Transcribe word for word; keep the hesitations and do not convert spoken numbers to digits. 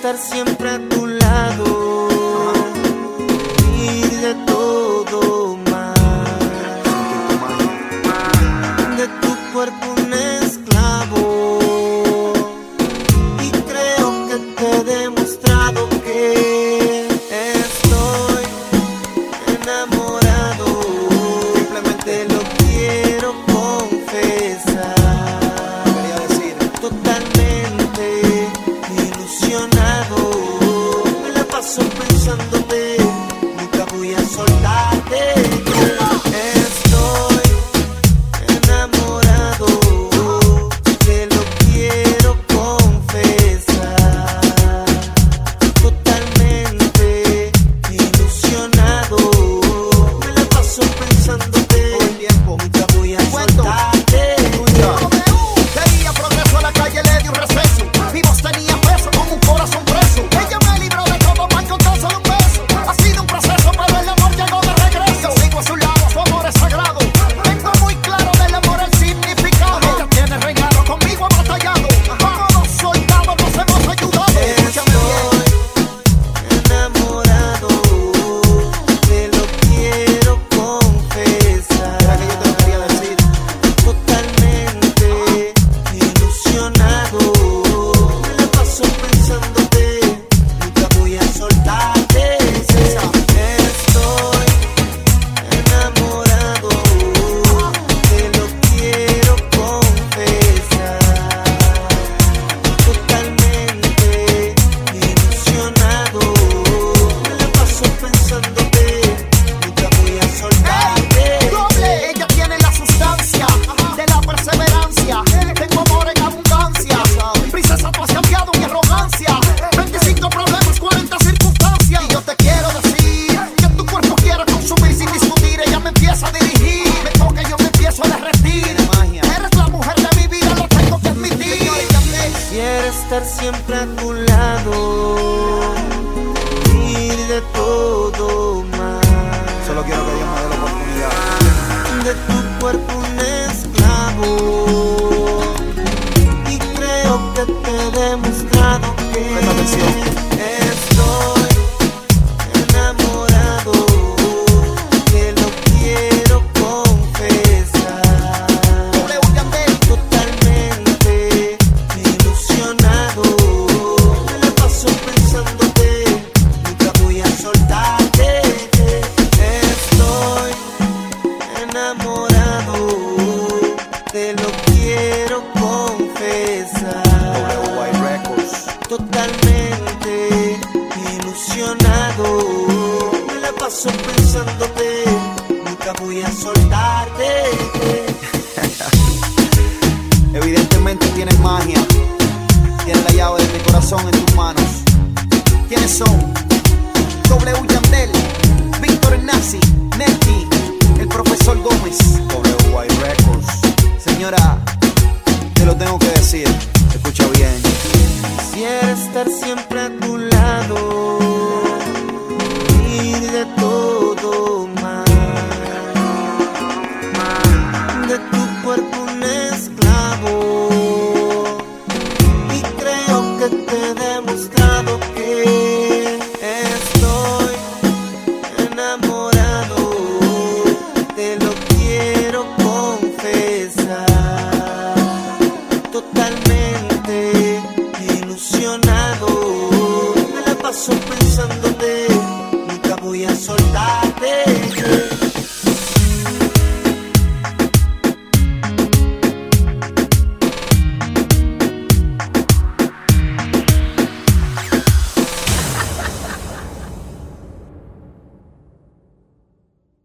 estar siempre a tu lado y de todo más, de tu cuerpo un esclavo, y creo que te he demostrado que estoy enamorado. Simplemente lo quiero confesar, quería decir totalmente ilusionado. Me la paso pensándote, nunca voy a soltarte. Estoy enamorado, te lo quiero confesar, totalmente ilusionado. Me la paso pensándote, todo el tiempo. nunca voy a soltarte. Quería progreso, a la calle le di un receso. Mi voz tenía peso como un corazón preso. Ella me libró de todo mal con tan solo un beso. Ha sido un proceso, pero el amor llegó de regreso. Yo sigo a su lado, su amor es sagrado. Tengo muy claro del amor el significado. Ella tiene regalo, conmigo ha batallado. Como dos soldados nos hemos ayudado. Escúchame bien. Estoy enamorado, te lo quiero confesar. Era que yo te lo quería decir. Totalmente ilusionado. Me la paso pensándote, nunca voy a soltarte. Estoy enamorado, te lo quiero confesar. Totalmente ilusionado. Me la paso pensándote, nunca voy a soltarte. Doble, ella tiene la sustancia de la perseverancia. Tengo amor en abundancia. Princesa, tú has cambiado mi arrogancia. veinticinco problemas, cuarenta circunstancias. Y yo te quiero decir que tu cuerpo quiero consumir sin discutir. Ella me empieza a dirigir, me toca y yo me empiezo a derretir. Magia. Eres la mujer de mi vida, lo tengo que admitir. Quiero estar siempre a tu lado y de todo más, Solo quiero que Dios me dé la oportunidad. de tu cuerpo un esclavo, y creo que te he demostrado que Presta atención. estoy enamorado, te lo quiero confesar, W Yandel. totalmente ilusionado. Me la paso pensándote, nunca voy a soltarte. Estoy enamorado, te lo quiero confesar, W Y Records. totalmente ilusionado. Me la paso pensándote, nunca voy a soltarte. Evidentemente tienes magia. Tienes la llave de mi corazón en tus manos. ¿Quiénes son? W Yandel, Víctor Nazi, Nelky, el profesor Gómez. W Y Records. Señora, te lo tengo que decir. Escucha bien. Quisiera estar siempre a tu lado y de todo más, de tu cuerpo un esclavo, y creo que te he demostrado que estoy enamorado, te lo quiero confesar, totalmente ilusionado. Me la paso pensándote, nunca voy a soltar.